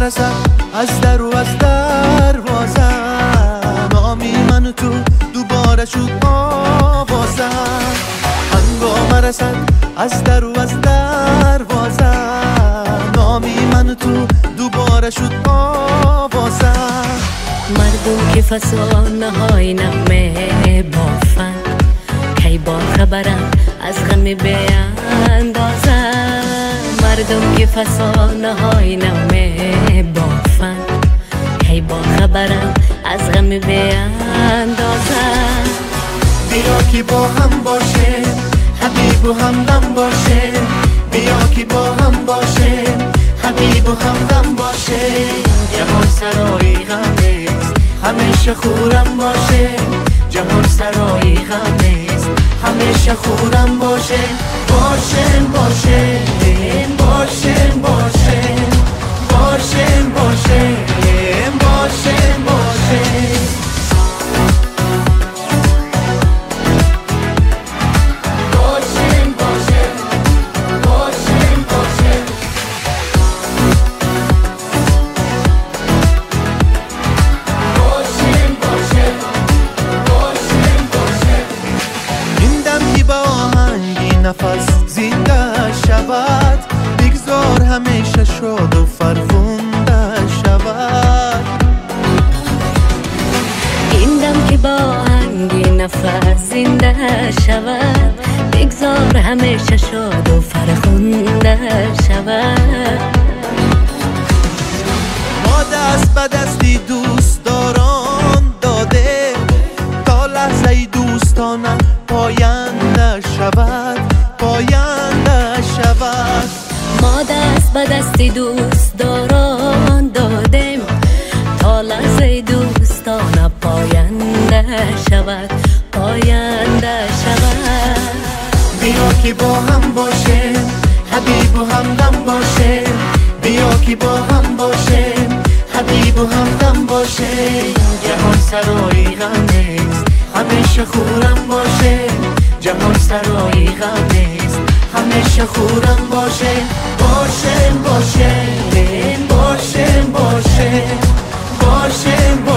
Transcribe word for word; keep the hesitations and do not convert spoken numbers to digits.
رسد از در و از دروازم، نامی من و تو دوباره شد آوازم. هنگام رسد از در و از دروازم، نامی من و تو دوباره شد آوازم. مردم که فسانه های نغمه بافن، کی با خبرم از غم بیاندازم. مردم که فسانه های نغمه بافن، کی با خبرم از غم بیاندازم. بیا که با هم باشه حبیب و همدم باشه، بیا که با هم باشه حبیب و همدم باشه. جهان سرای غمست همیشه خورم باشه، جهان سرای غمست همیشه خورم باشه. باشه باشه باشه باشه باشه باشه باشه باشه. نفس زنده شود، بگذار همیشه شاد و فرخنده شود. این دم که با آهنگی نفس زنده شود، بگذار همیشه شاد و فرخنده شود. ما دست به دستی دوست داران داده، تا لحظه دوستانه پاینده شود پاینده شود. ما دست به دستی دوست داران دادیم، تا لحظه دوستانه پاینده شود پاینده شود. بیا که با هم باشه حبیب و همدم باشه، بیا که با هم باشه حبیب و همدم باشه. جهان سرای غمست همیشه خورم باشه، جهان سرای غمست همیشه خورم باشه. باشه باشه باشه باشه باشه باشه